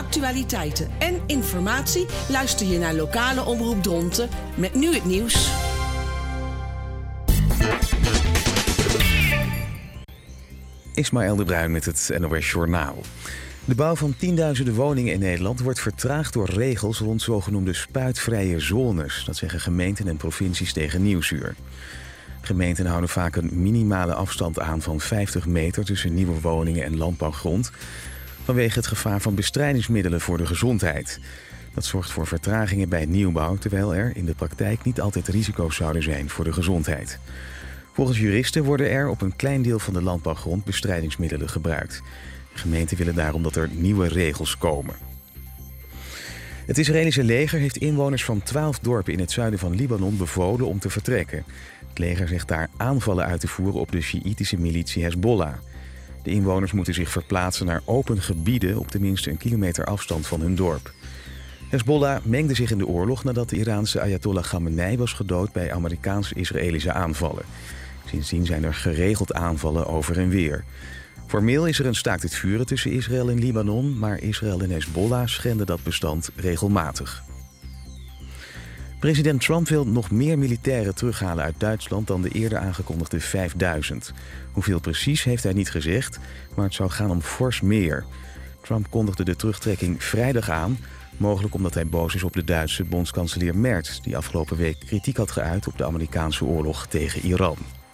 actualiteiten en informatie luister je naar lokale omroep Dronten met nu het nieuws. Ismaël de Bruin met het NOS Journaal. De bouw van tienduizenden woningen in Nederland wordt vertraagd door regels rond zogenoemde spuitvrije zones. Dat zeggen gemeenten en provincies tegen Nieuwsuur. Gemeenten houden vaak een minimale afstand aan van 50 meter tussen nieuwe woningen en landbouwgrond, vanwege het gevaar van bestrijdingsmiddelen voor de gezondheid. Dat zorgt voor vertragingen bij nieuwbouw, terwijl er in de praktijk niet altijd risico's zouden zijn voor de gezondheid. Volgens juristen worden er op een klein deel van de landbouwgrond bestrijdingsmiddelen gebruikt. Gemeenten willen daarom dat er nieuwe regels komen. Het Israëlische leger heeft inwoners van 12 dorpen in het zuiden van Libanon bevolen om te vertrekken. Het leger zegt daar aanvallen uit te voeren op de Sjiïtische militie Hezbollah. De inwoners moeten zich verplaatsen naar open gebieden op tenminste 1 kilometer afstand van hun dorp. Hezbollah mengde zich in de oorlog nadat de Iraanse Ayatollah Khamenei was gedood bij Amerikaans-Israëlische aanvallen. Sindsdien zijn er geregeld aanvallen over en weer. Formeel is er een staakt het vuren tussen Israël en Libanon, maar Israël en Hezbollah schenden dat bestand regelmatig. President Trump wil nog meer militairen terughalen uit Duitsland dan de eerder aangekondigde 5000. Hoeveel precies heeft hij niet gezegd, maar het zou gaan om fors meer. Trump kondigde de terugtrekking vrijdag aan, mogelijk omdat hij boos is op de Duitse bondskanselier Merz, die afgelopen week kritiek had geuit op de Amerikaanse oorlog tegen Iran.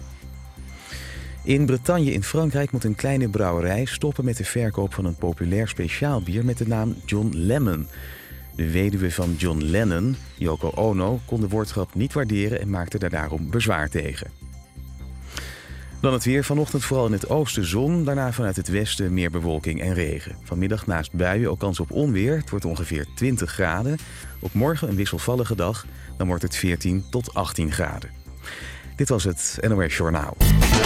In Bretagne in Frankrijk moet een kleine brouwerij stoppen met de verkoop van een populair speciaalbier met de naam John Lemon. De weduwe van John Lennon, Yoko Ono, kon de woordgrap niet waarderen en maakte daar daarom bezwaar tegen. Dan het weer. Vanochtend vooral in het oosten zon, daarna vanuit het westen meer bewolking en regen. Vanmiddag naast buien ook kans op onweer. Het wordt ongeveer 20 graden. Op morgen een wisselvallige dag, dan wordt het 14 tot 18 graden. Dit was het NOS Journaal.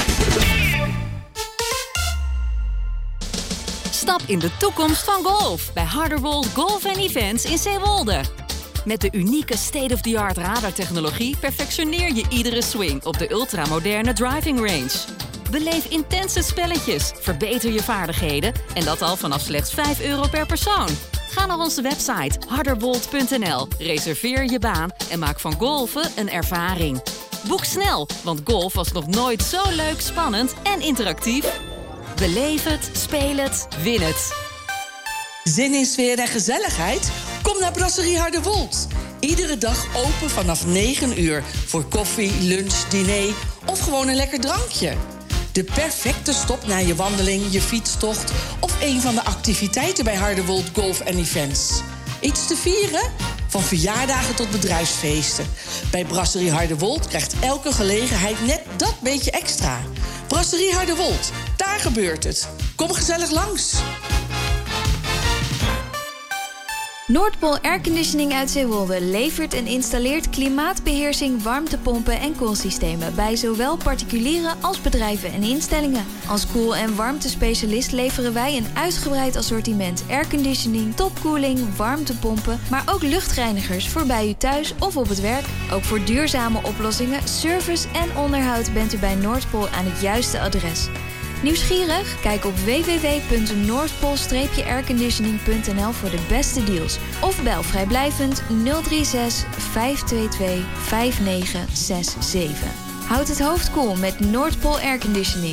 Stap in de toekomst van golf bij Harderwold Golf & Events in Zeewolde. Met de unieke state-of-the-art radartechnologie perfectioneer je iedere swing op de ultramoderne driving range. Beleef intense spelletjes, verbeter je vaardigheden en dat al vanaf slechts €5 per persoon. Ga naar onze website harderwold.nl, reserveer je baan en maak van golfen een ervaring. Boek snel, want golf was nog nooit zo leuk, spannend en interactief. Beleef het, speel het, win het. Zin in sfeer en gezelligheid? Kom naar Brasserie Harderwold. Iedere dag open vanaf 9 uur voor koffie, lunch, diner of gewoon een lekker drankje. De perfecte stop na je wandeling, je fietstocht of een van de activiteiten bij Harderwold Golf & Events. Iets te vieren? Van verjaardagen tot bedrijfsfeesten. Bij Brasserie Harderwold krijgt elke gelegenheid net dat beetje extra. Brasserie Harderwold, daar gebeurt het. Kom gezellig langs. Noordpool Airconditioning uit Zeewolde levert en installeert klimaatbeheersing, warmtepompen en koelsystemen bij zowel particulieren als bedrijven en instellingen. Als koel- en warmtespecialist leveren wij een uitgebreid assortiment airconditioning, topkoeling, warmtepompen, maar ook luchtreinigers voor bij u thuis of op het werk. Ook voor duurzame oplossingen, service en onderhoud bent u bij Noordpool aan het juiste adres. Nieuwsgierig? Kijk op www.noordpool-airconditioning.nl voor de beste deals. Of bel vrijblijvend 036 522 5967. Houd het hoofd koel met Noordpool Airconditioning.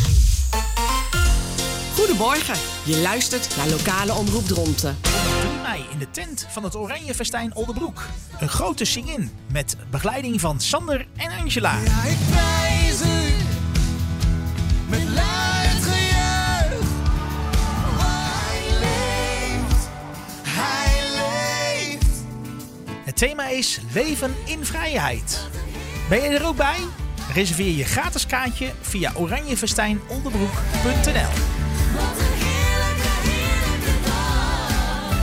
Goedemorgen, je luistert naar lokale omroep Dronten. 3 mei in de tent van het Oranje Festijn Oldenbroek. Een grote sing-in met begeleiding van Sander en Angela. Ja, ik prijs u met luid gejuich. Hij leeft, hij leeft. Het thema is Leven in Vrijheid. Ben je er ook bij? Reserveer je gratis kaartje via oranjefestijnoldenbroek.nl. Wat een heerlijke, heerlijke dag.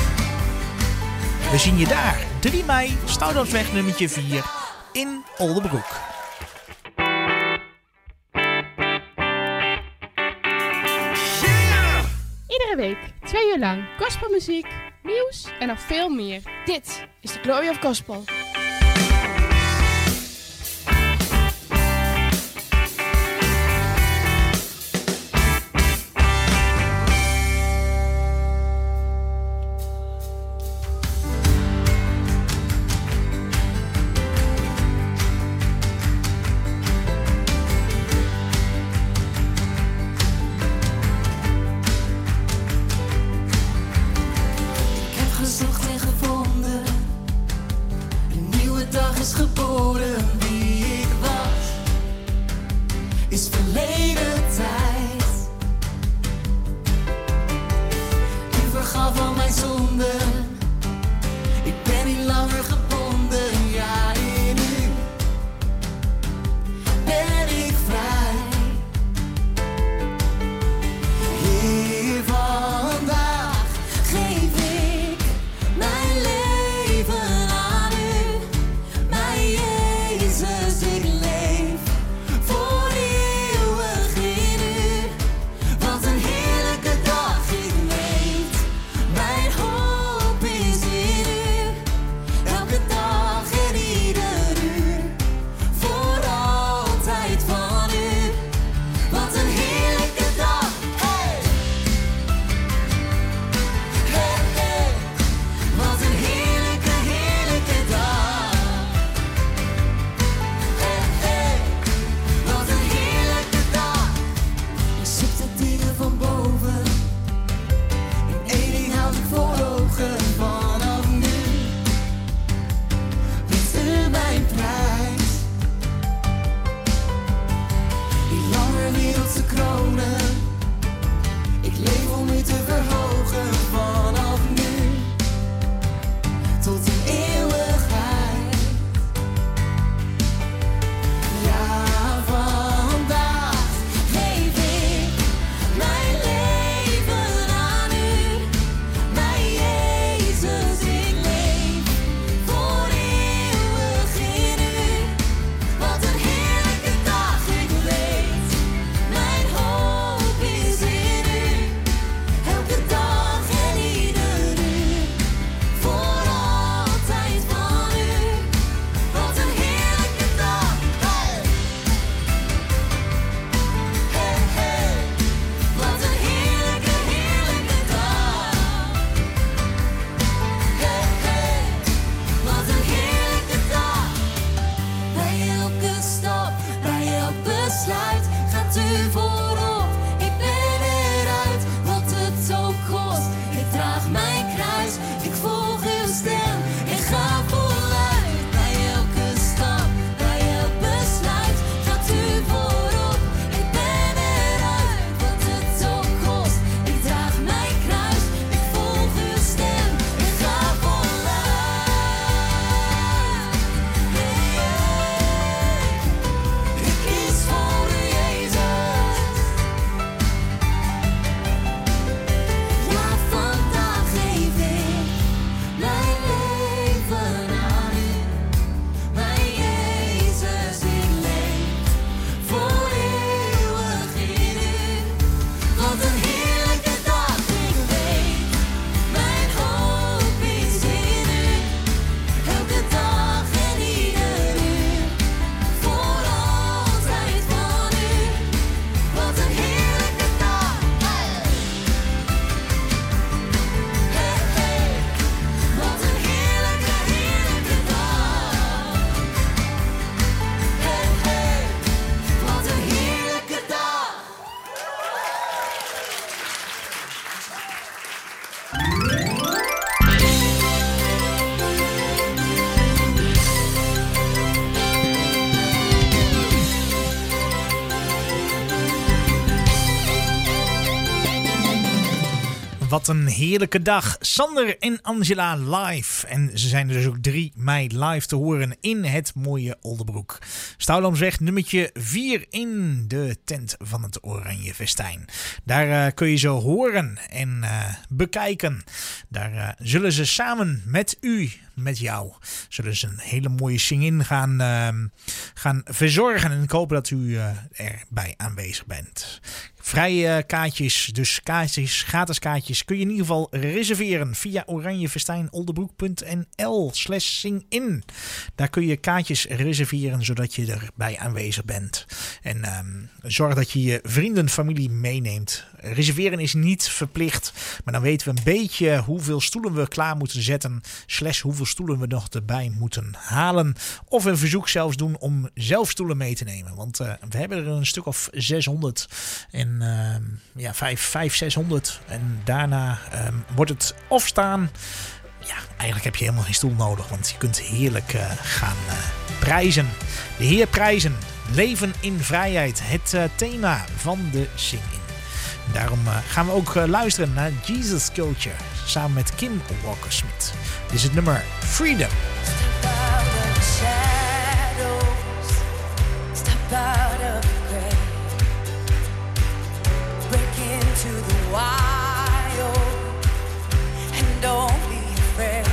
We zien je daar, 3 mei, Stoudersweg nummertje 4 in Oldenbroek. Iedere week, 2 uur lang, gospelmuziek, nieuws en nog veel meer. Dit is de Glory of Gospel. Wat een heerlijke dag. Sander en Angela live. En ze zijn dus ook 3 mei live te horen in het mooie Oldebroek. Stouwlamsweg nummertje 4 in de tent van het Oranje Festijn. Daar kun je ze horen en bekijken. Daar zullen ze samen met u, met jou, zullen ze een hele mooie sing-in gaan verzorgen. En ik hoop dat u erbij aanwezig bent. Vrije kaartjes, dus kaartjes, gratis kaartjes, kun je in ieder geval reserveren via oranjefestijnoldebroek.nl/sing-in. Daar kun je kaartjes reserveren zodat je erbij aanwezig bent. En zorg dat je je vrienden, familie meeneemt. Reserveren is niet verplicht, maar dan weten we een beetje hoeveel stoelen we klaar moeten zetten, / hoeveel stoelen we nog erbij moeten halen. Of een verzoek zelfs doen om zelf stoelen mee te nemen. Want we hebben er een stuk of 600 en 600. En daarna wordt het of staan. Ja, eigenlijk heb je helemaal geen stoel nodig, want je kunt heerlijk gaan prijzen. De Heer prijzen, leven in vrijheid, het thema van de Sing-in. Daarom gaan we ook luisteren naar Jesus Culture samen met Kim Walker-Smith. Dit is het nummer Freedom. Step out of the shadows, step out of the grave, break into the wild, and don't be afraid.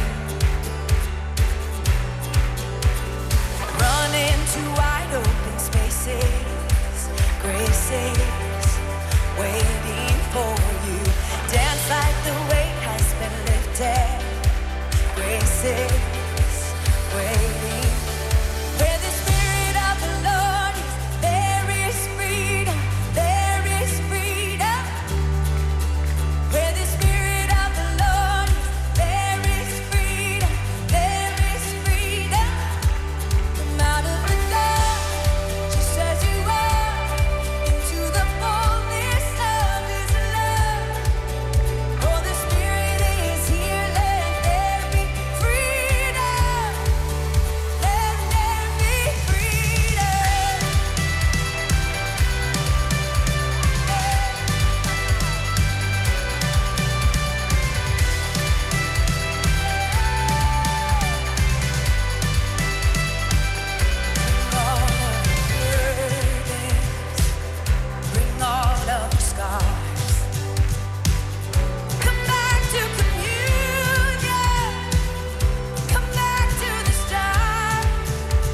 Run into wide open spaces, graces waiting for you. Dance like the weight has been lifted, graces waiting. Where the Spirit of the Lord is, there is freedom, there is freedom. Where the Spirit of the Lord is, there is freedom, there is freedom. Come out of the dark, just as you are, into the fullness of His love. Oh, the Spirit is here, let there be freedom. Let there be freedom. Bring all of the scars. Come back to communion. Come back to the start.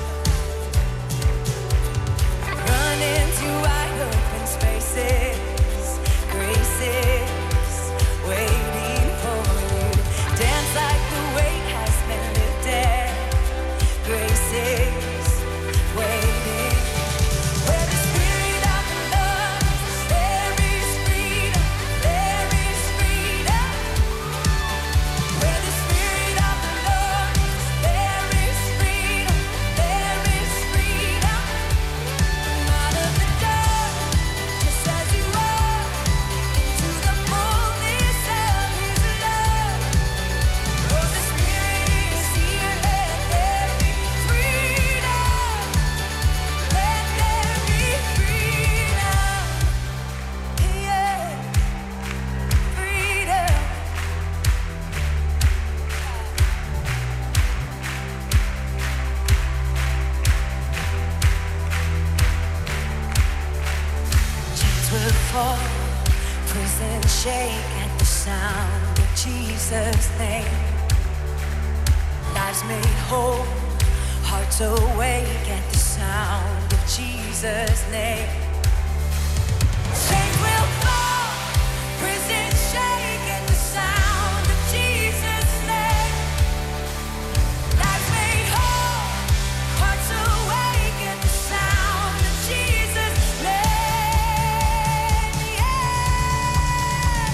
Run into wide open spaces, graces waiting for you. Dance like the weight has been lifted, graces waiting. Where the Spirit of the Lord is, there is freedom, there is freedom. Where the Spirit of the Lord is, there is freedom, there is freedom. Come out of the dark, just as you are, into the fullness of His love. Oh, the Spirit is here, let there be freedom. Let there be freedom. Yeah, freedom. Chains will fall, prison shake at the sound of Jesus' name. Lives made whole, hearts awake at the sound of Jesus' name. Chains will fall, prison shake at the sound of Jesus' name. Lives made whole, hearts awake at the sound of Jesus' name. Yeah.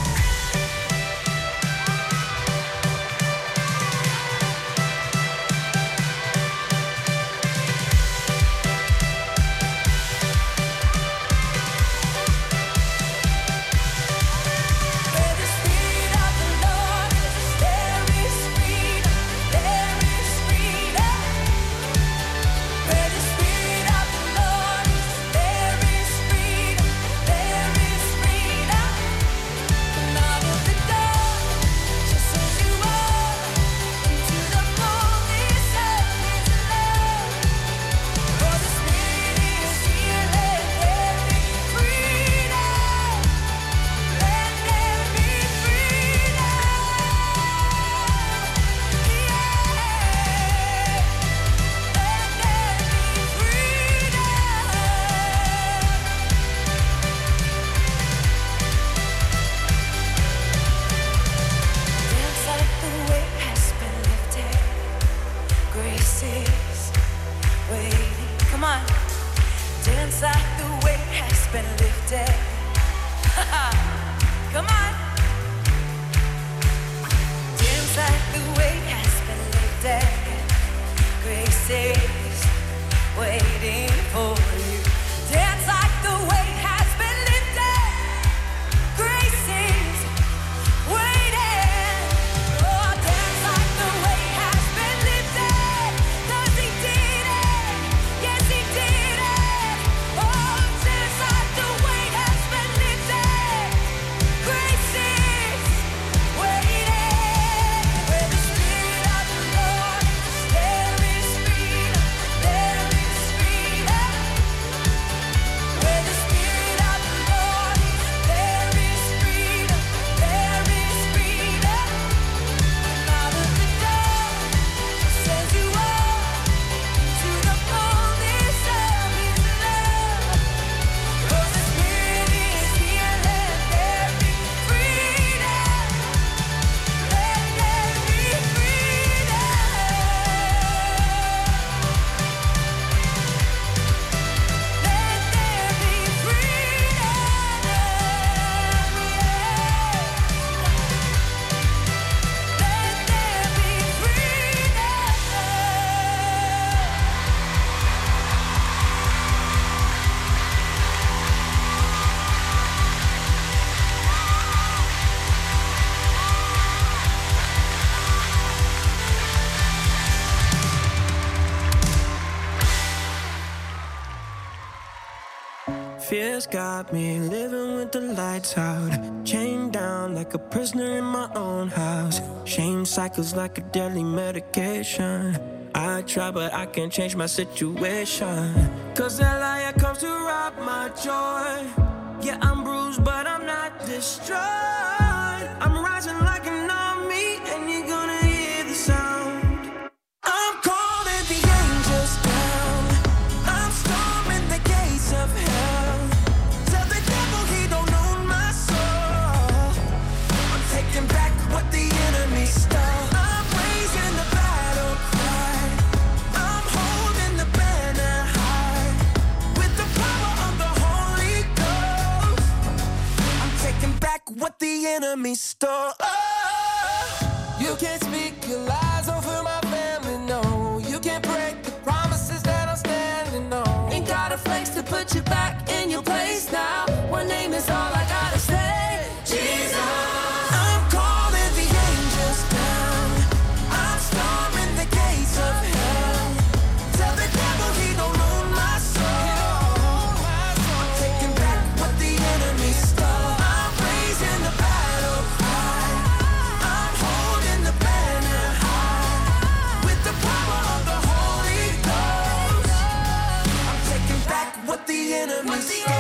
fears got me living with the lights out. Chained down like a prisoner in my own house. Shame cycles like a deadly medication. I try but I can't change my situation. Cause that liar comes to rob my joy. Yeah, I'm bruised but I'm not destroyed. I'm rising like an army and you're gonna hear the sound. I'm calling the angels down. I'm storming the gates of hell. Tell the devil he don't own my soul. I'm taking back what the enemy stole. I'm raising the battle cry. I'm holding the banner high. With the power of the Holy Ghost, I'm taking back what the enemy stole. Oh, you can't speak your lies over my family, no. You can't break the promises that I'm standing on. Ain't got a flex to put you back in your place now. One name is all I gotta say, Jesus. I'm calling the angels down. I'm storming the gates of hell. Tell the devil he don't own my soul. I'm taking back what the enemy stole. I'm raising the battle cry. I'm holding the banner high. With the power of the Holy Ghost, I'm taking back what the enemy stole.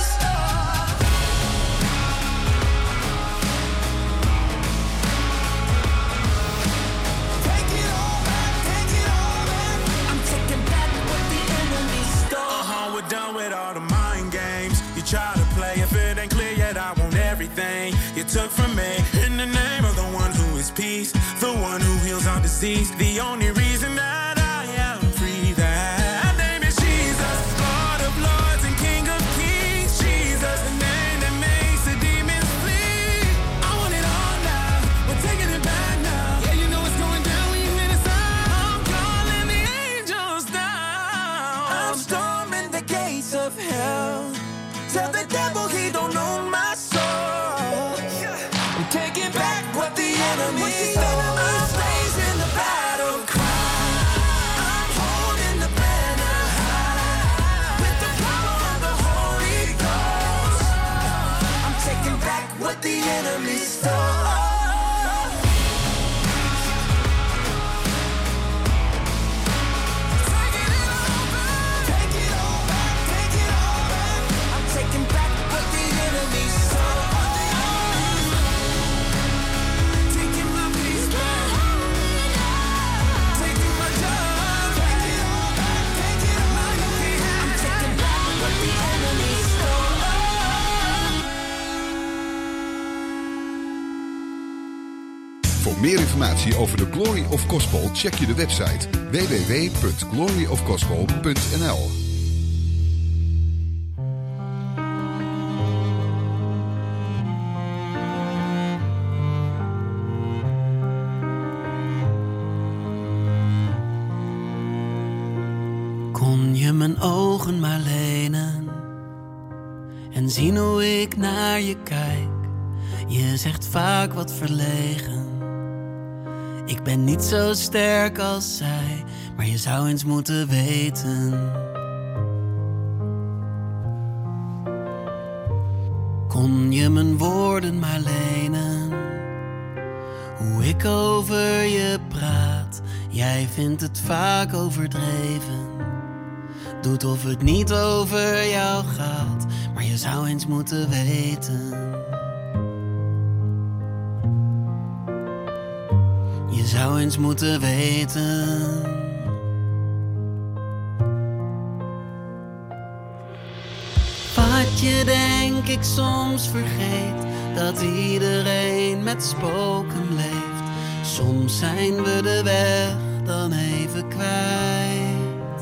Take it all back, take it all back. I'm taking back what the enemy stole. We're done with all the mind games. You try to play, if it ain't clear yet, I want everything you took from me. In the name of the one who is peace, the one who heals our disease, the only reason that I am free, that name is Jesus, Lord of lords and King of kings. Jesus, the name that makes the demons flee. I want it all now, we're taking it back now. Yeah, you know it's going down when you hear the sound. I'm calling the angels down. I'm storming the gates of hell. Tell the devil he don't own my soul. I'm taking back what the enemy stole. I'm raising the battle cry. I'm holding the banner high. With the power of the Holy Ghost, I'm taking back what the enemy stole. Take it all back, take it all back. I'm taking back what the enemy stole. Taking my peace back, taking my joy. Take it all back, take it all back. I'm taking back what the enemy stole. Voor meer informatie over de Glory of Gospel check je de website www.gloryofgospel.nl. Kon je mijn ogen maar lenen en zien hoe ik naar je kijk? Je zegt vaak wat verlegen. Ik ben niet zo sterk als zij, maar je zou eens moeten weten. Kon je mijn woorden maar lenen, hoe ik over je praat. Jij vindt het vaak overdreven, doet of het niet over jou gaat, maar je zou eens moeten weten. Je zou eens moeten weten. Wat je denk ik soms vergeet, dat iedereen met spoken leeft. Soms zijn we de weg dan even kwijt.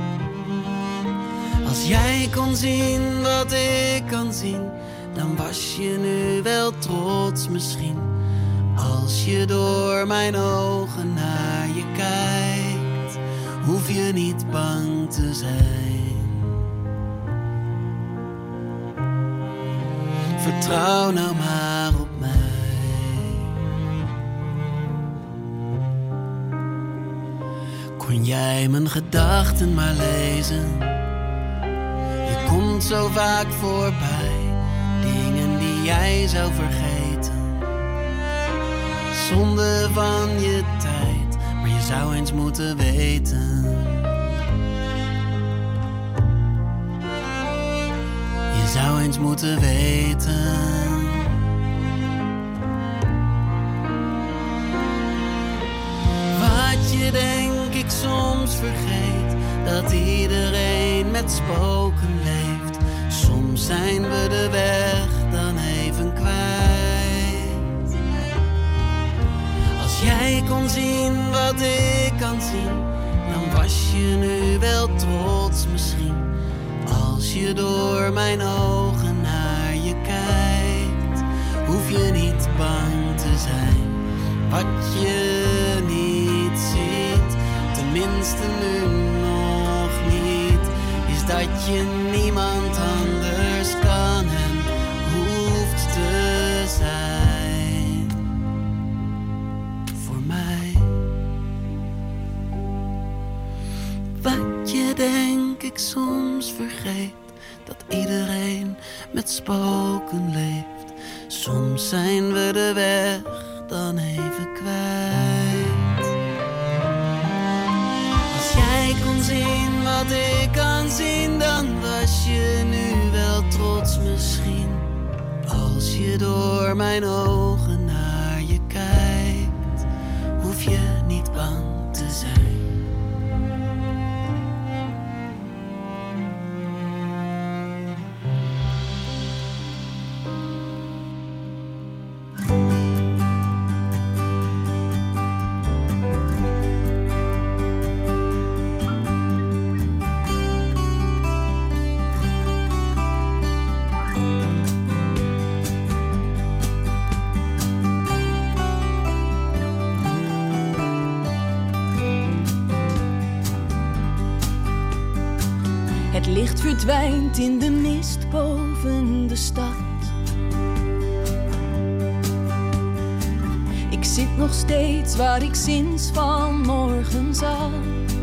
Als jij kon zien wat ik kan zien, dan was je nu wel trots misschien. Als je door mijn ogen naar je kijkt, hoef je niet bang te zijn. Vertrouw nou maar op mij. Kon jij mijn gedachten maar lezen? Je kon komt zo vaak voorbij. Dingen die jij zou vergeten. Zonde van je tijd, maar je zou eens moeten weten. Je zou eens moeten weten. Wat je denk ik soms vergeet, dat iedereen met spoken leeft. Soms zijn we de weg dan even kwijt. Als jij kon zien wat ik kan zien, dan was je nu wel trots misschien. Als je door mijn ogen naar je kijkt, hoef je niet bang te zijn. Wat je niet ziet, tenminste nu nog niet, is dat je niemand anders kan en hoeft te zijn. Voor mij. Wat je denk ik soms vergeet, dat iedereen met spoken leeft. Soms zijn we de weg dan even kwijt. Als jij kon zien wat ik kan zien, dan was je nu wel trots misschien. Als je door mijn ogen naar je kijkt, hoef je niet bang te zijn. Het licht verdwijnt in de mist boven de stad. Ik zit nog steeds waar ik sinds vanmorgen zat.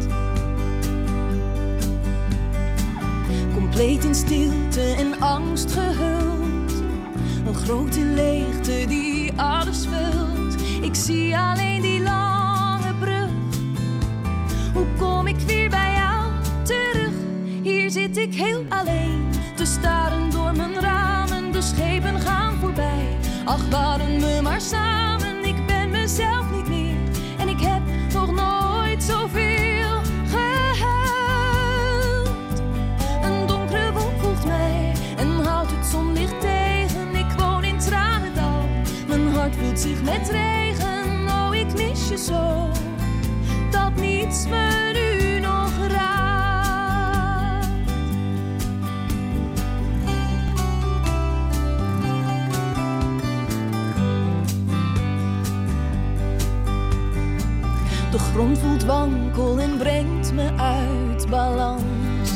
Compleet in stilte en angst gehuld. Een grote leegte die alles vult. Ik zie alleen die lange brug. Hoe kom ik weer bij jou terug? Hier zit ik heel alleen, te staren door mijn ramen. De schepen gaan voorbij, ach waren we maar samen. Ik ben mezelf niet meer en ik heb nog nooit zoveel gehuild. Een donkere wolk volgt mij en houdt het zonlicht tegen. Ik woon in Tranendal, mijn hart vult zich met regen. Oh, ik mis je zo, dat niets me nu nog raakt. De grond voelt wankel en brengt me uit balans.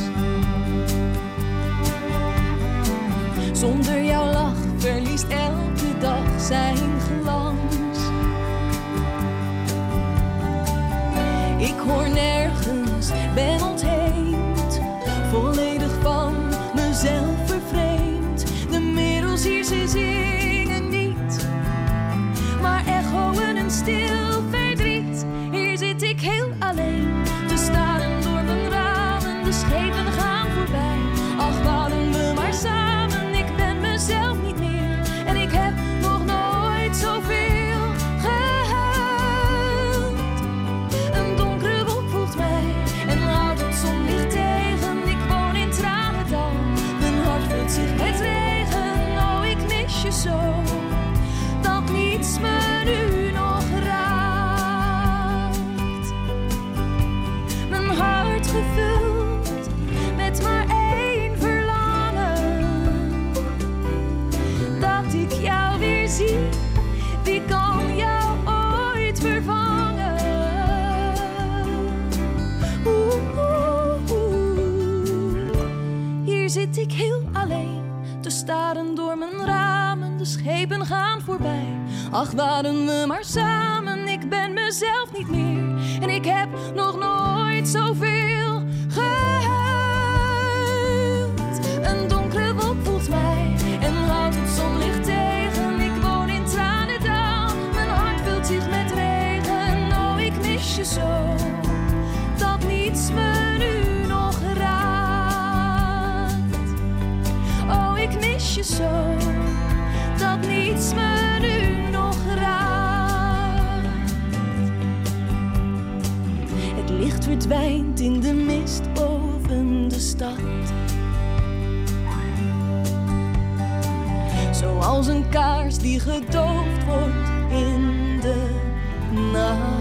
Zonder jouw lach verliest elke dag zijn glans. Ik hoor nergens, ben ontheemd, volledig van mezelf vervreemd. De merels hier, ze zingen niet, maar echoen een stil verdriet. Hier zit ik heel alleen, te staren door mijn ramen. De schepen gaan voorbij, ach waren we maar samen. Ik ben mezelf niet meer en ik heb nog nooit zoveel gehuild. Een donkere wolk volgt mij en houdt het zonlicht tegen. Ik woon in Tranendal, mijn hart vult zich met regen. Oh, ik mis je zo, dat niets me nu nog raakt. Mijn hart gevuld met maar één verlangen, dat ik jou weer zie. Wie kan jou ooit vervangen? Hier zit ik heel alleen, te staren door mijn ramen. De schepen gaan voorbij, ach waren we maar samen. Ik ben mezelf niet meer en ik heb nog nooit zoveel gehuild. Een iets me nu nog raakt. Het licht verdwijnt in de mist boven de stad. Zoals een kaars die gedoofd wordt in de nacht.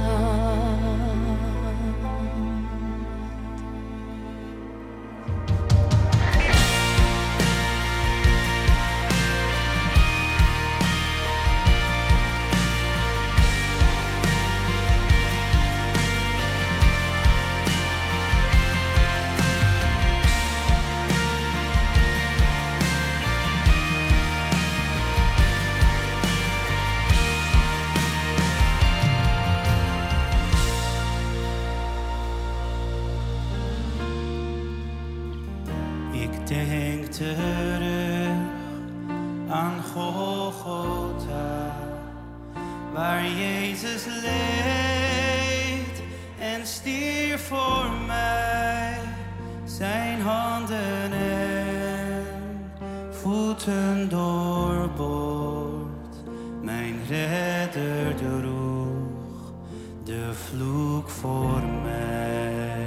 Denk terug aan Golgotha, waar Jezus leed en stierf voor mij. Zijn handen en voeten doorboord, mijn redder droeg de vloek voor mij.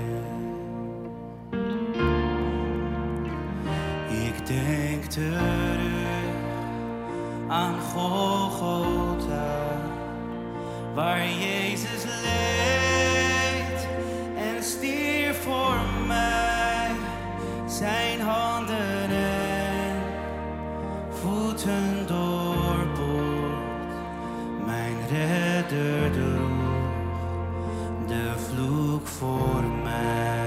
Denk terug aan Golgotha, waar Jezus leed en stierf voor mij. Zijn handen en voeten doorboord, mijn redder droeg de vloek voor mij.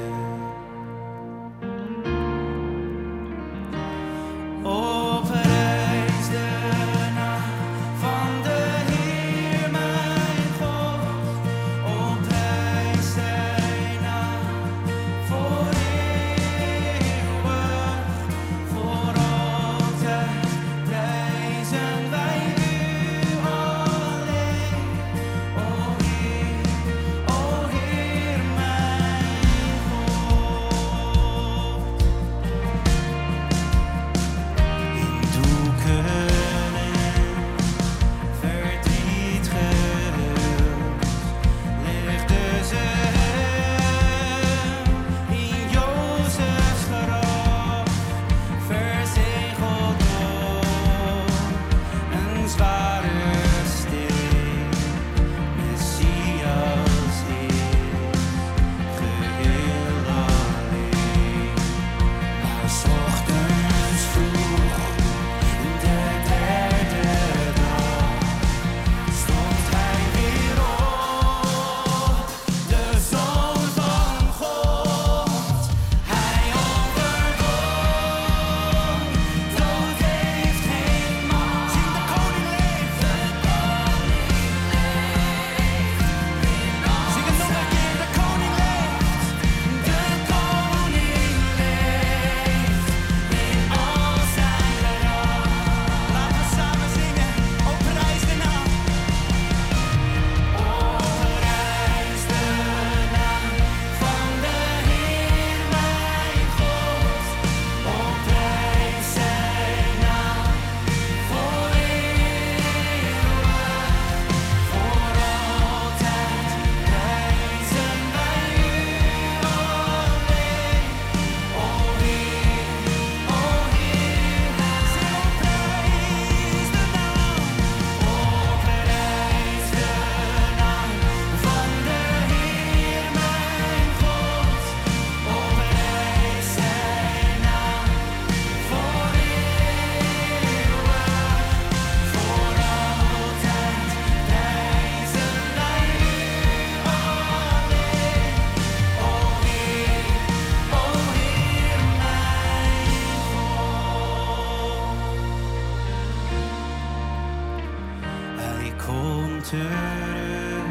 terug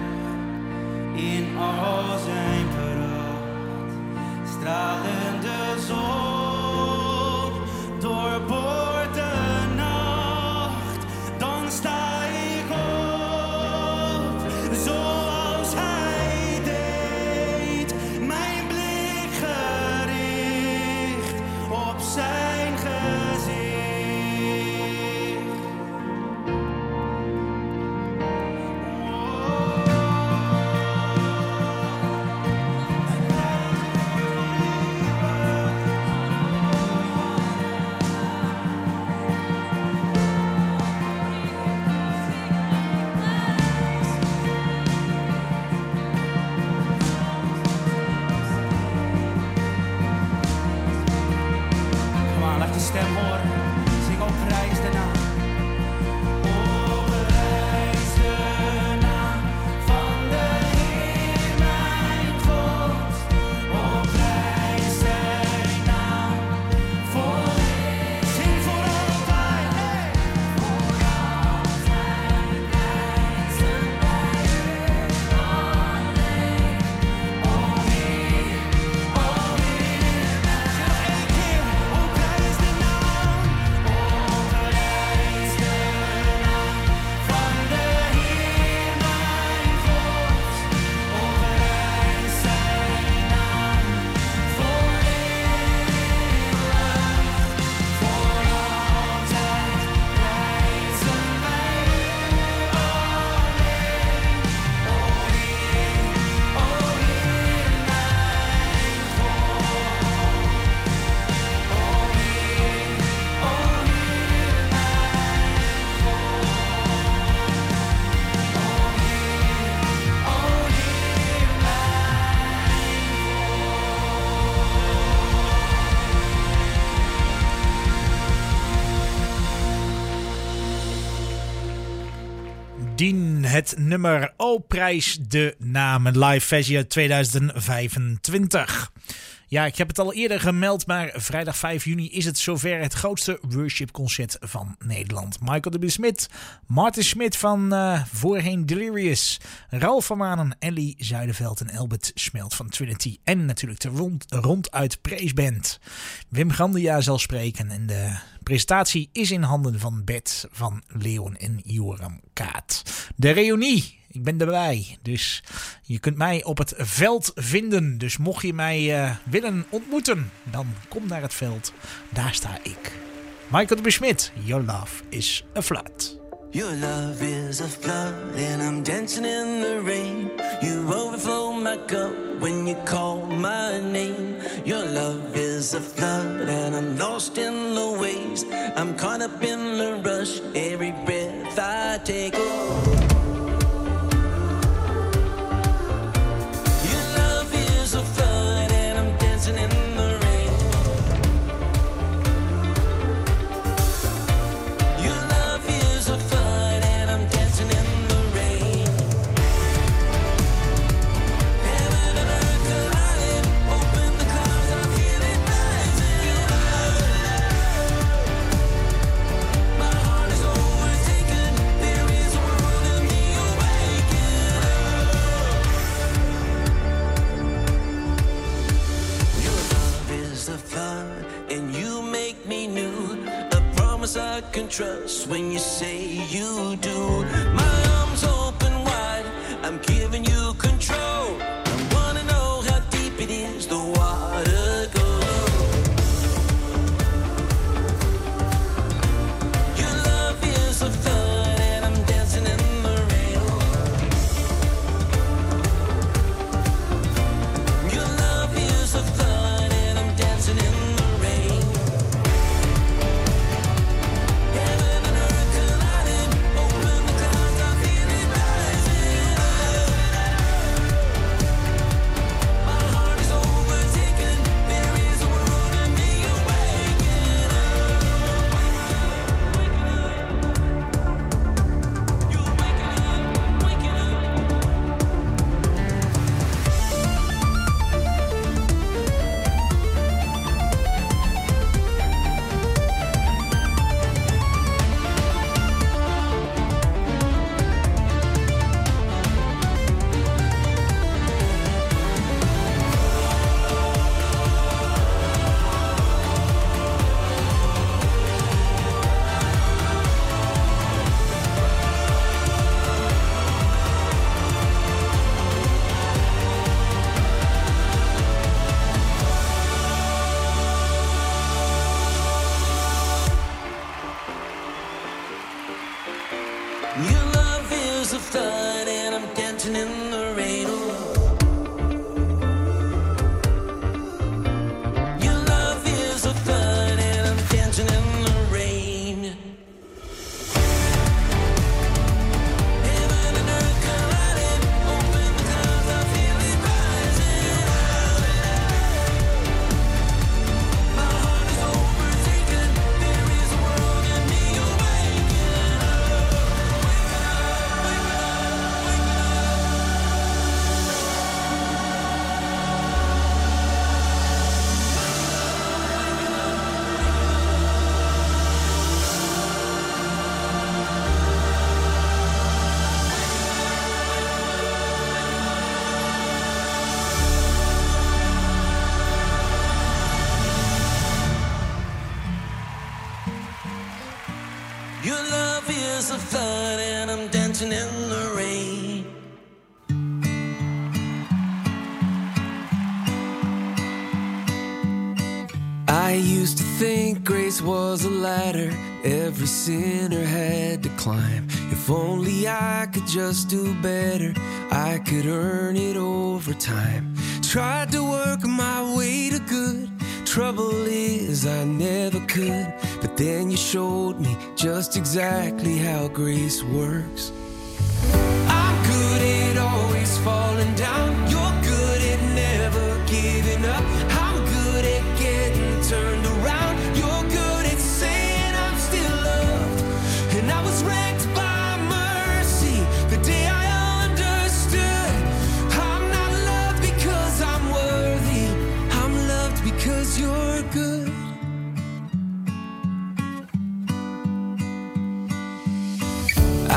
in al zijn pracht. Stralende zon doorboort de nacht. Dan sta ik op zoals hij deed. Mijn blik gericht op zijn gezicht. Dean, het nummer O prijs de naam, een live versie uit 2025. Ja, ik heb het al eerder gemeld, maar vrijdag 5 juni is het zover, het grootste worshipconcert van Nederland. Michael W. Smit, Martin Smit van voorheen Delirious, Ralf van Manen, Ellie Zuiderveld en Albert Smelt van Trinity. En natuurlijk de ronduit Praiseband. Wim Gandia zal spreken en de presentatie is in handen van Bert van Leeuwen en Joram Kaat. De reunie. Ik ben erbij, dus je kunt mij op het veld vinden. Dus mocht je mij willen ontmoeten, dan kom naar het veld. Daar sta ik. Michael W. Smit, Your Love is a Flood. Your love is a flood and I'm dancing in the rain. You overflow my cup when you call my name. Your love is a flood and I'm lost in the waves. I'm caught up in the rush, every breath I take. I can trust when you say you do. My arms open wide, I'm giving you control. I wanna know how deep it is, the water goes. Your love is a flood and I'm dancing in the rain. Your love is a flood and I'm dancing in the rain. Your love is a flood and I'm dancing in the rain. Your love is a flood and I'm dancing in the rain. Heaven and earth colliding, open the clouds, I feel it rising. My heart is overtaken, there is a world in me awakening. Your love is a flood and I'm dancing in the rain. I used to think grace was a ladder every sinner had to climb. If only I could just do better, I could earn it over time. Tried to work my way to good. Trouble is I never could. But then you showed me just exactly how grace works. I'm good at always falling down. You're good at never giving up. I'm good at getting turned around. You're good at saying I'm still loved. And I was wrecked by mercy.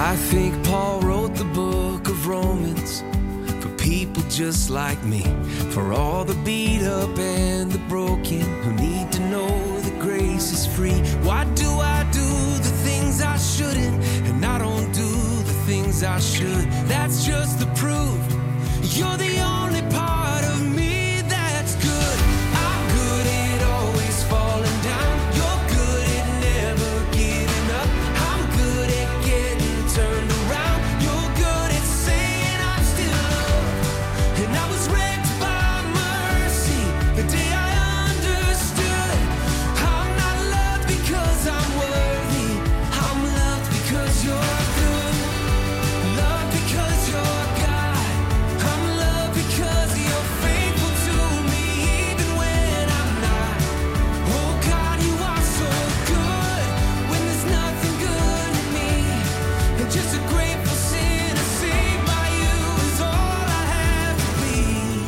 I think Paul wrote the book of Romans for people just like me, for all the beat up and the broken who need to know that grace is free. Why do I do the things I shouldn't, and I don't do the things I should? That's just the proof you're the only part of me that's good. I'm good at always falling down. You're good at never giving up. I'm good at getting turned around. You're good at saying I'm still loved. And I was wrecked by mercy the day I understood I'm not loved because I'm worthy. I'm loved because you're good. Loved because you're God. I'm loved because you're faithful to me even when I'm not. Oh God, you are so good when there's nothing good in me. And just a grateful sinner saved by you is all I have to be.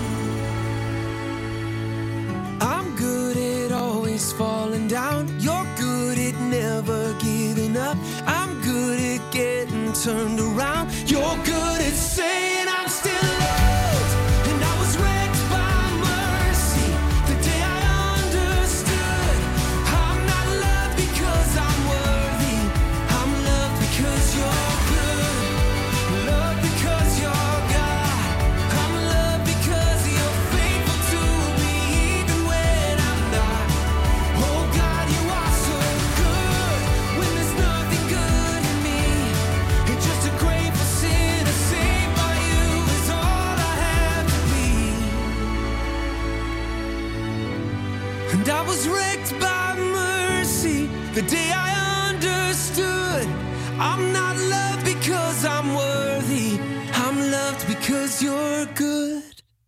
I'm good at always falling down. You're good at never giving up. I'm good at getting turned around. You're good at saying I'm still loved. And I was wrecked by mercy the day I understood I'm not loved because I'm worthy. I'm loved because you're good. Loved because you're God. I'm loved because you're faithful to me even when I'm not. Oh God, you are so good when there's nothing good in me. And just a grateful sinner saved by you is all I have to be. And I was wrecked by mercy the day I understood I'm not loved because I'm worthy. I'm loved because you're good.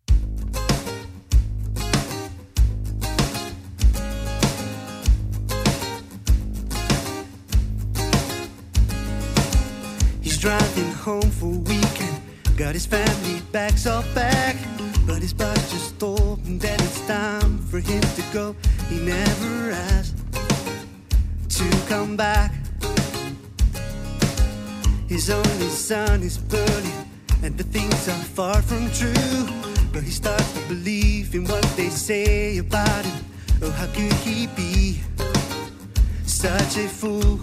He's driving home for a weekend, got his family bags all back, but his boss just told him that it's time for him to go. He never asked to come back. His only son is bullied, and the things are far from true, but he starts to believe in what they say about him. Oh, how could he be such a fool?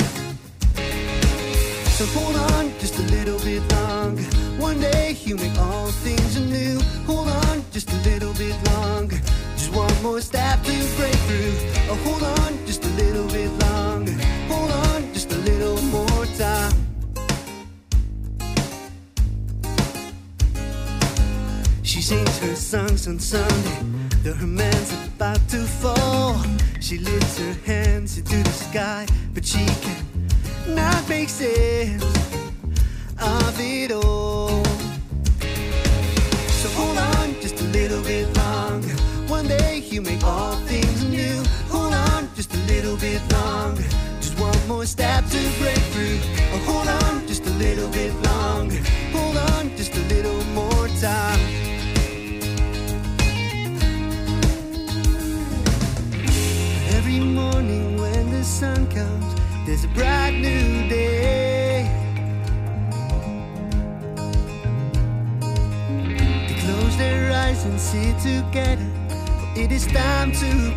So hold on just a little bit longer. One day he'll make all things anew. Hold on just a little bit longer. Just one more step to break through. Oh, hold on just a little bit longer. Hold on just a little more time. She sings her songs on Sunday, though her man's about to fall. She lifts her hands into the sky, but she can not make sense of it all. So hold on just a little bit longer. One day he'll make all things new. Hold on just a little bit longer. Just one more step to break through. Oh, hold on just a little bit longer. Hold on just a little more time. Every morning when the sun comes, there's a bright new day. They close their eyes and sit together, for it is time to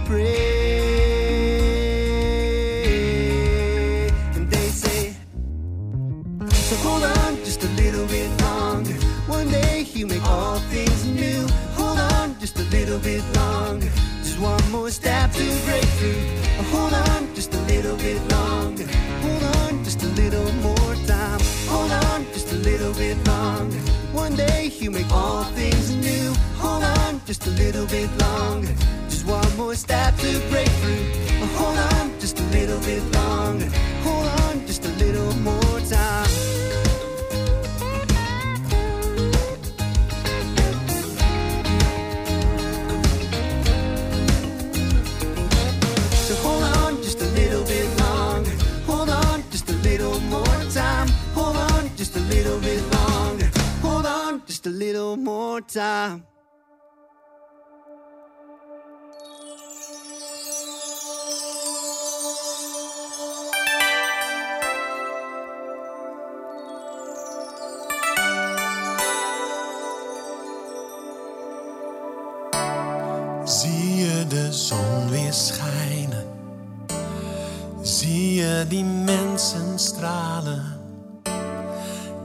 pray. And they say, so hold on just a little bit longer. One day he'll make all things new. Hold on just a little bit longer. Just one more step to break through. Oh, hold on just a little bit longer. Hold on just a little more time. Hold on just a little bit longer. One day he'll make all things new. Hold on just a little bit longer. Just one more step to break through. Oh, hold on just a little bit longer. Hold on just a little more time. So hold on just a little bit longer. Hold on just a little more time. Hold on just a little bit longer. Hold on just a little more time.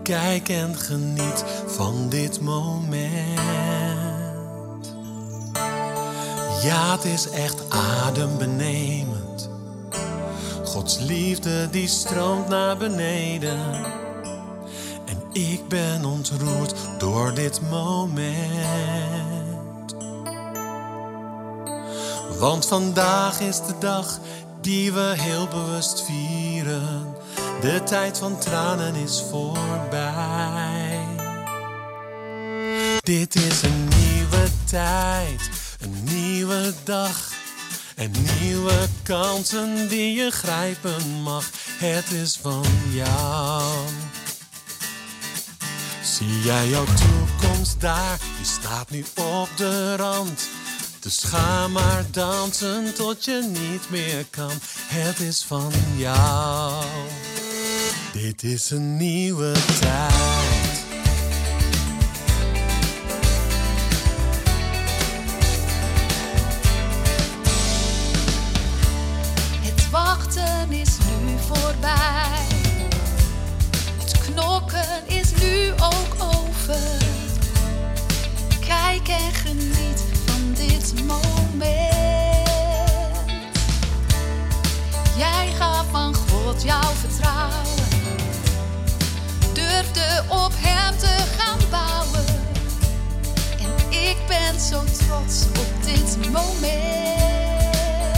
Kijk en geniet van dit moment. Ja, het is echt adembenemend. Gods liefde die stroomt naar beneden. En ik ben ontroerd door dit moment. Want vandaag is de dag die we heel bewust vieren. De tijd van tranen is voorbij. Dit is een nieuwe tijd, een nieuwe dag. En nieuwe kansen die je grijpen mag. Het is van jou. Zie jij jouw toekomst daar? Je staat nu op de rand. Dus ga maar dansen tot je niet meer kan. Het is van jou. Dit is een nieuwe tijd. Het wachten is nu voorbij. Het knokken is nu ook over. Kijk en geniet van dit moment. Jij gaat van God jouw vertrouwen. Durfde op hem te gaan bouwen. En ik ben zo trots op dit moment.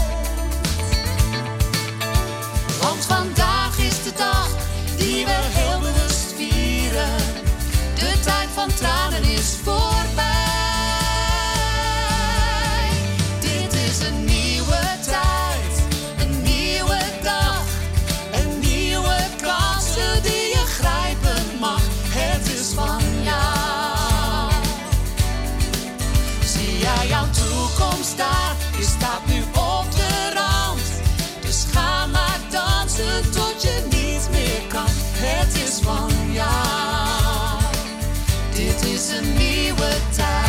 Want vandaag is de dag die we heel bewust vieren. De tijd van tranen is voorbij. Dit is een nieuwe tijd, een nieuwe dag. Een nieuwe kansen die je grijpen mag. Het is van jou. Zie jij jouw toekomst daar? Je staat nu op de rand. Dus ga maar dansen tot je niet meer kan. Het is van jou. Dit is een nieuwe tijd.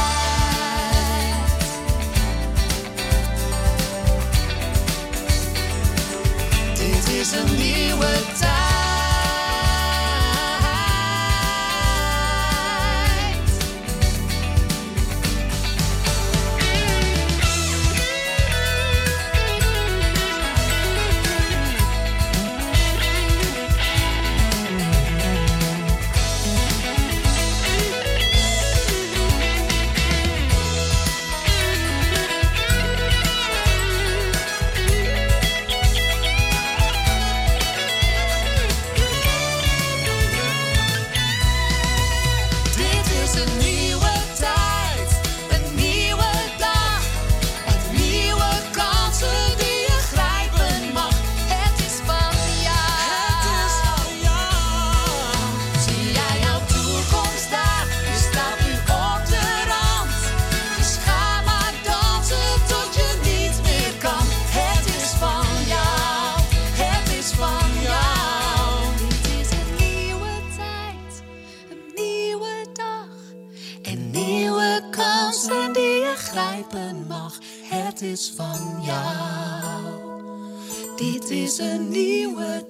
Dit is een nieuwe tijd. Het is van jou. Dit is een nieuwe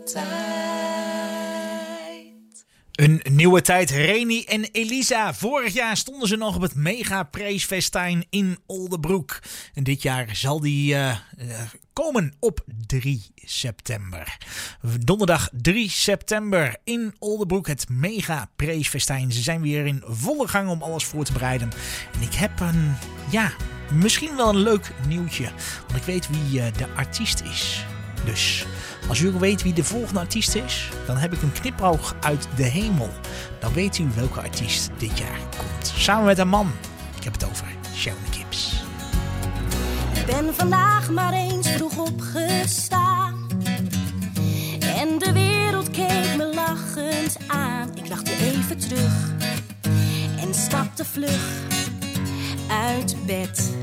tijd. Een nieuwe tijd, Reni en Elisa. Vorig jaar stonden ze nog op het Mega Preesfestijn in Oldebroek. En dit jaar zal die komen op 3 september. Donderdag 3 september in Oldebroek, het Mega Preesfestijn. Ze zijn weer in volle gang om alles voor te bereiden. En ik heb misschien wel een leuk nieuwtje. Want ik weet wie de artiest is. Dus als u weet wie de volgende artiest is, dan heb ik een knipoog uit de hemel. Dan weet u welke artiest dit jaar komt. Samen met een man. Ik heb het over Shawnee Gibbs. Ik ben vandaag maar eens vroeg opgestaan. En de wereld keek me lachend aan. Ik lachte even terug en stapte vlug uit bed.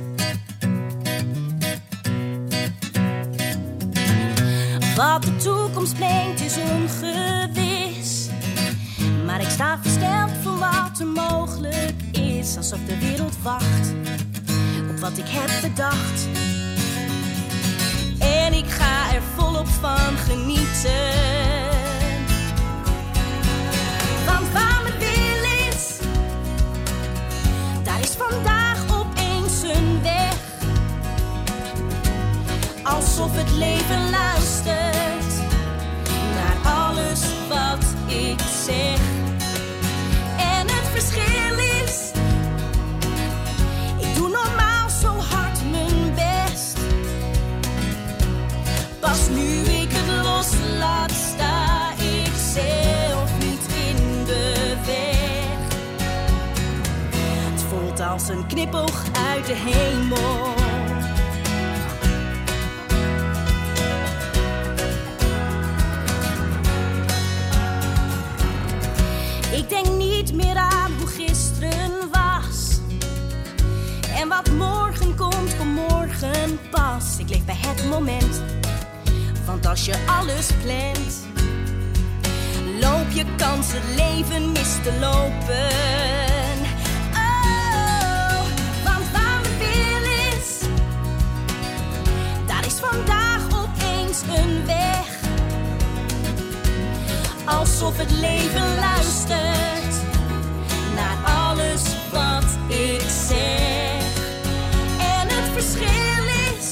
Wat de toekomst brengt is ongewis. Maar ik sta versteld van wat er mogelijk is. Alsof de wereld wacht op wat ik heb bedacht. En ik ga er volop van genieten. Want waar als een knipoog uit de hemel. Ik denk niet meer aan hoe gisteren was. En wat morgen komt, komt morgen pas. Ik leef bij het moment. Want als je alles plant, loop je kans het leven mis te lopen. Oh, want waar mijn wil is, daar is vandaag opeens een weg. Alsof het leven luistert naar alles wat ik zeg. En het verschil is,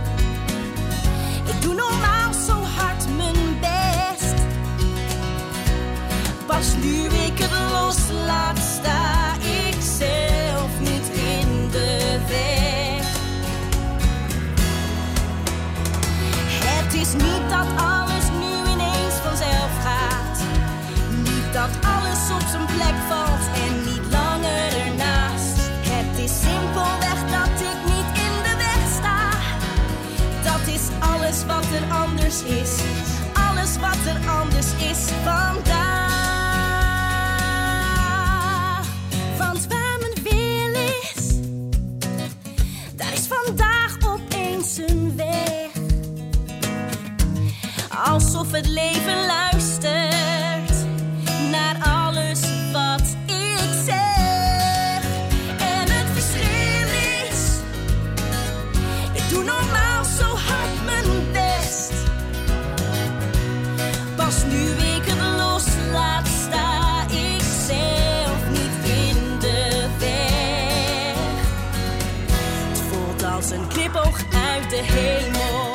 ik doe normaal zo hard mijn best. Pas nu ik het loslaat, sta ik zelf niet in de weg. Het is niet dat alles nu ineens vanzelf gaat. Niet dat alles op zijn plek valt en niet langer ernaast. Het is simpelweg dat ik niet in de weg sta. Dat is alles wat er anders is. Alles wat er anders is vandaag. Want waar mijn wil is, daar is vandaag opeens een weg. Alsof het leven luistert naar alles wat ik zeg. En het verschil is, ik doe normaal zo hard mijn best. Pas nu ik het loslaat, sta ik zelf niet in de weg. Het voelt als een knipoog uit de hemel.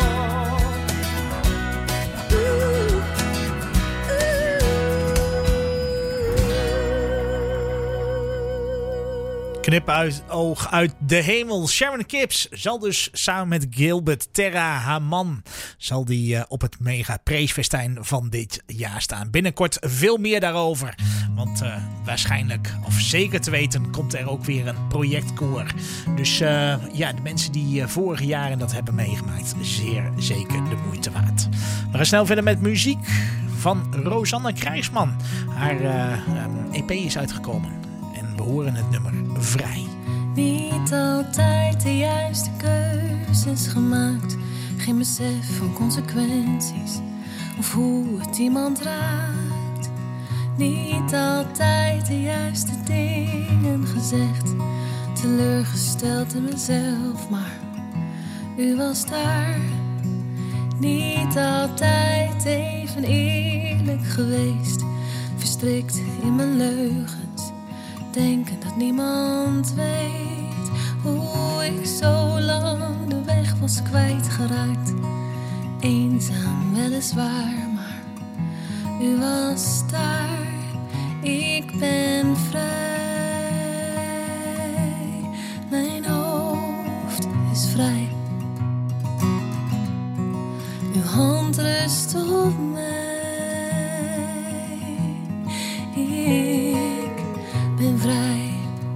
Knip uit oog uit de hemel. Sharon Kips zal dus samen met Gilbert Terra Haman zal die op het mega prijsfestijn van dit jaar staan. Binnenkort veel meer daarover. Want waarschijnlijk, of zeker te weten, komt er ook weer een projectkoor. Dus ja, de mensen die vorige jaren dat hebben meegemaakt, zeer zeker de moeite waard. We gaan snel verder met muziek van Rosanne Krijgsman. Haar EP is uitgekomen. We horen het nummer Vrij. Niet altijd de juiste keuzes gemaakt. Geen besef van consequenties of hoe het iemand raakt. Niet altijd de juiste dingen gezegd. Teleurgesteld in mezelf, maar u was daar. Niet altijd even eerlijk geweest. Verstrikt in mijn leugens. Denken dat niemand weet hoe ik zo lang de weg was kwijtgeraakt. Eenzaam weliswaar, maar u was daar. Ik ben vrij, mijn hoofd is vrij. Uw hand rust op mij. Ik ben vrij.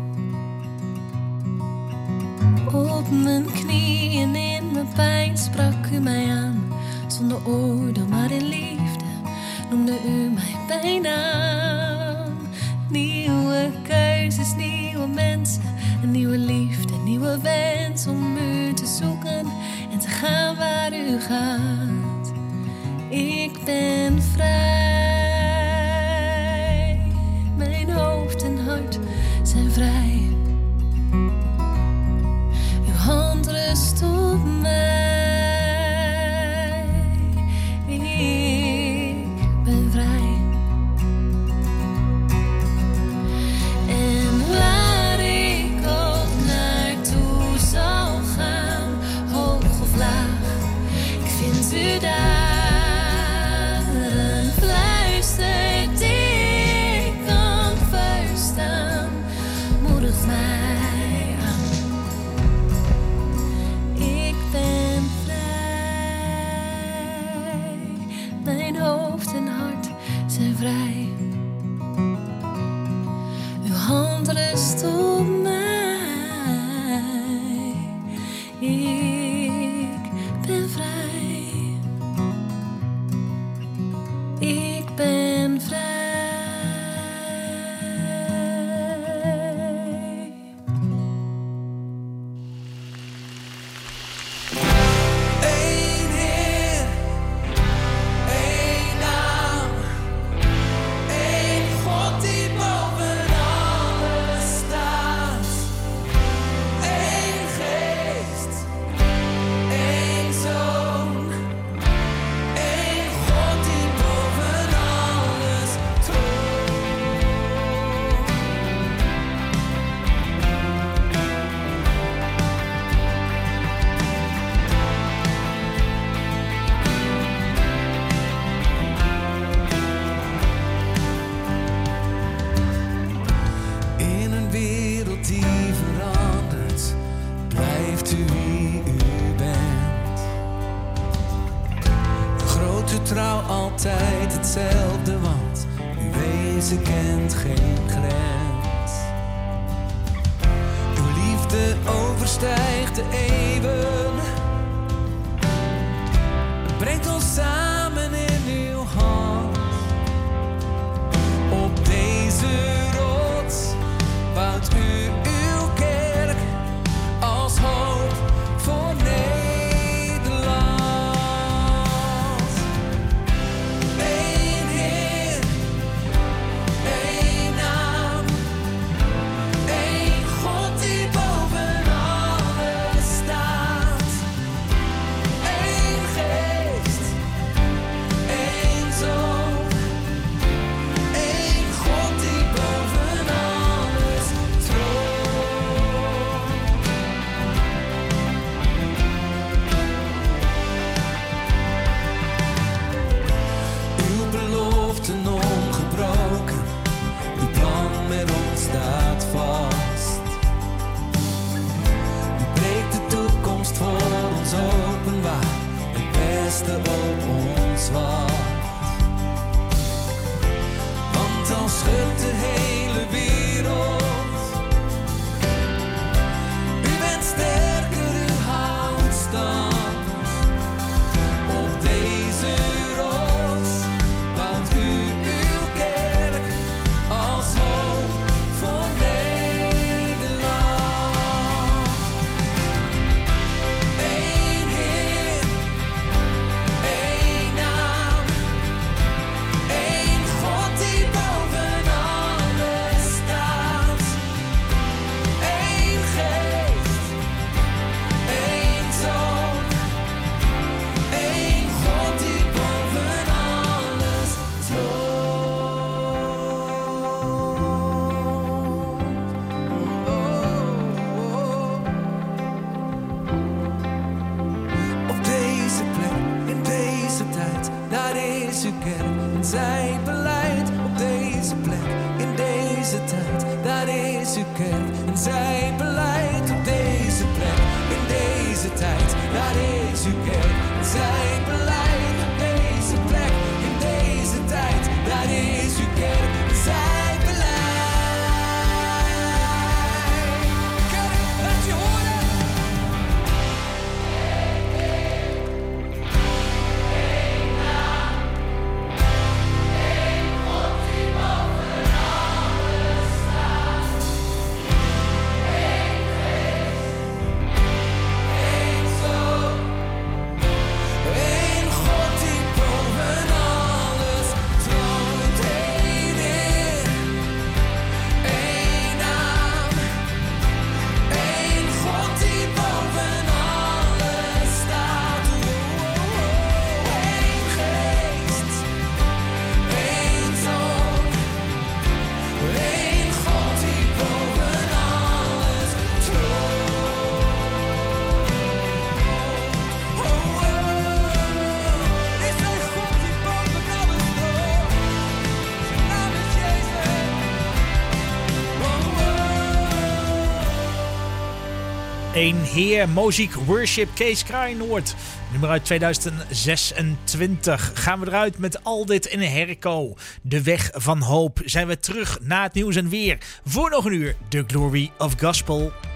Op mijn knieën in mijn pijn sprak u mij aan. Zonder oordeel maar in liefde noemde u mij bij naam. Nieuwe keuzes, nieuwe mensen. Een nieuwe liefde, een nieuwe wens om u te zoeken en te gaan waar u gaat. Ik ben vrij. Mijn hoofd en hart zijn vrij. Uw hand rust op mij. Ik ben vrij. En waar ik ook naartoe zal gaan, hoog of laag, ik vind u daar. kent geen grens. Uw liefde overstijgt de eeuwen. Het brengt ons samen in uw hand. Op deze rots bouwt u uw kerk als hoop voor Nederland. Eén Heer, één naam, één God die boven alles staat. Eén geest, één zoon, één God die boven alles troont. Uw beloften ongebroken, uw plan met ons staat vast. U breekt de toekomst voor ons openbaar, het beste op ons wacht. Want al schudt de hele wereld, u bent sterker, u houdt stand. Op deze rots bouwt u uw kerk als hoop voor Nederland. Eén Heer, één naam, één God die boven alles staat. Eén geest, één zoon, één God die boven alles op deze plek, in deze tijd, daar is uw kerk en zijn beleid. Op deze plek, in deze tijd, daar is uw kerk en zijn beleid. Op deze plek, in deze tijd, daar is uw kerk en zijn beleid. Op deze plek, in deze tijd, daar is uw kerk en zijn beleid. Kerk, laat je horen. Eén God die boven alles troont. Eén Heer, één naam, één God die boven alles staat. Eén geest, één zoon, één God die boven alles troont. Is er God die boven alles troont? Zijn naam is Jezus. Een Heer, Muziek, Worship, Kees Kraaienoord. Nummer uit 2026. Gaan we eruit met Aldit en Herco. De weg van hoop. Zijn we terug na het nieuws en weer. Voor nog een uur, The Glory of Gospel.